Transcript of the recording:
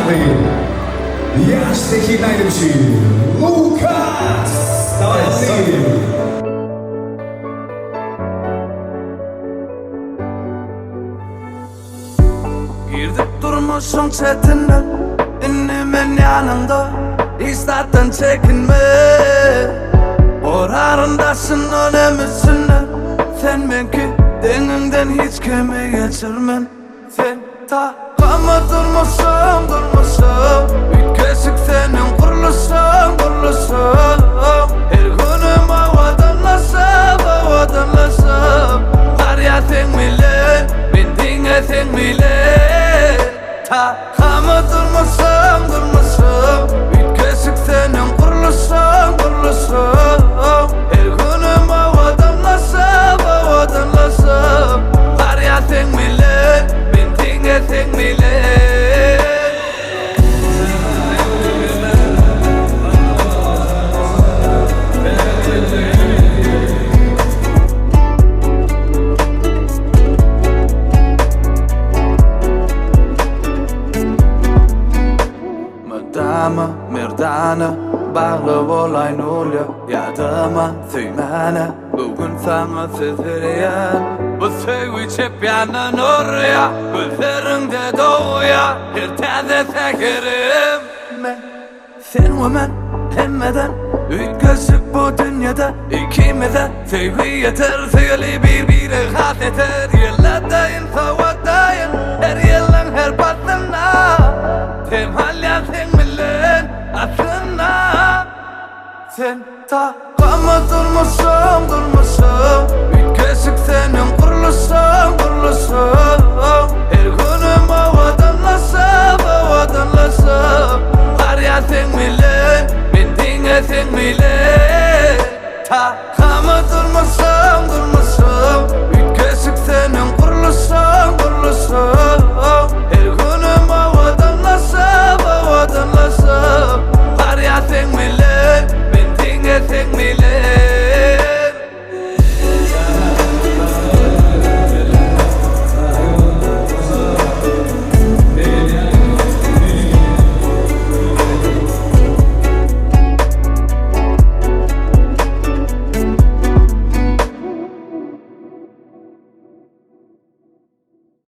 Yaştaki Nail'ci Lucas Dali. Girdip durmuşsun çetine, dinlemen yanında, isterden çekinme. Orarındasın önemlisine, sen belki deninden hiç kime geçirmen. Sen takama durmuşsun, bir kesik senin kuruluşun. Her günüm havadanlasam, var ya sen bilen, ben dinle sen bilen. Takama durmuşsun, bir kesik senin kuruluşun. Her günüm havadanlasam, var ya sen bilen, ben dinle sen bilen. Madama, merdana, bağlı olayın oluyor. Yadıma süymene, bugün sana söz veriyen. Bu sevgi hep yandan oraya, gözlerinde doğuya. Her taze sekerim ben, sen ve ben hemmeden. Ülkesip bu dünyada ikimize sevgi yeter. Sevgili birbiri has yeter. Yıllardayın, savaştayın, her yılın her batına. Hem halya sen bilen aslında. Sen takama durmuşsun, bir kesik senin kuruluşun. Her günüm havadanlasam, var ya sen bilen, ben dinle sen bilen. Takama durmuşsun,